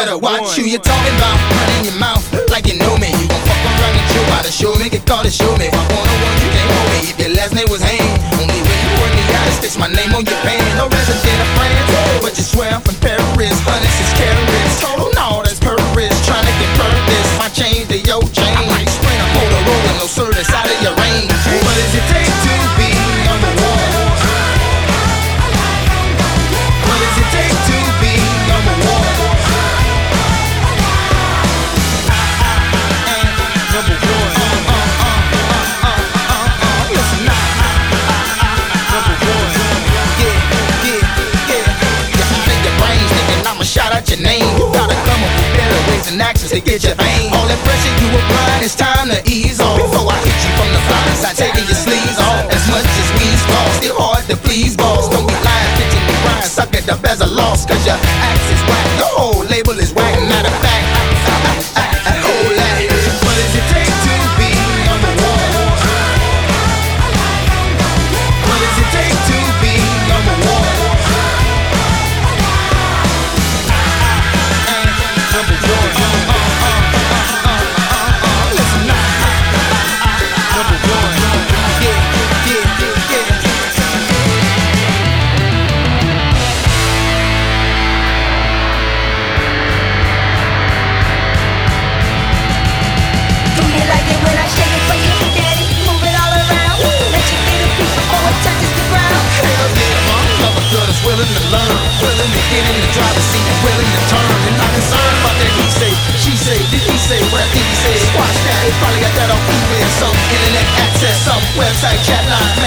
better watch who you're talking about. Running your mouth like you know me. You gon' fuck around and show out to show me. Get called to show me. If I wanna one, you can't hold me. If your last name was Hayne, only way you work me out is fix my name on your pan. No resident of France, but you swear I'm from Paris. Hundreds is carrots. Total, no, that's purpose. Trying to get purpose. My chain to your chain. I might spring a Motorola, no service out of your range. What does it take to be number one? What does it take to be number one? Number one. Listen up. Number one. Yeah. I think your brain's thinking I'ma shout out your name. You gotta come up with better ways and actions to get your vein. All that pressure you applying, it's time to ease off. Before I hit you from the blind side, taking your sleeves off. As much as we's lost, still hard to please, boss. Don't be lying, pitching me grind, suck it up as a loss. Cause your axe is whack, the whole label is whack. Matter of fact, hold that. What does it take to be number one? What does it take to be number one? Number one. Listen up. Number one. Yeah. Do you like it when I shake it for you, daddy? Move it all around. Let you feel the beat before it touches the ground. Hell yeah, mom, love a girl that's willing to learn, willing to get in the driver's seat, willing to turn. And not concerned about that he say, she say, did he say, what did he say? Squash that, they probably got that on eBay or some internet access, some website chat line.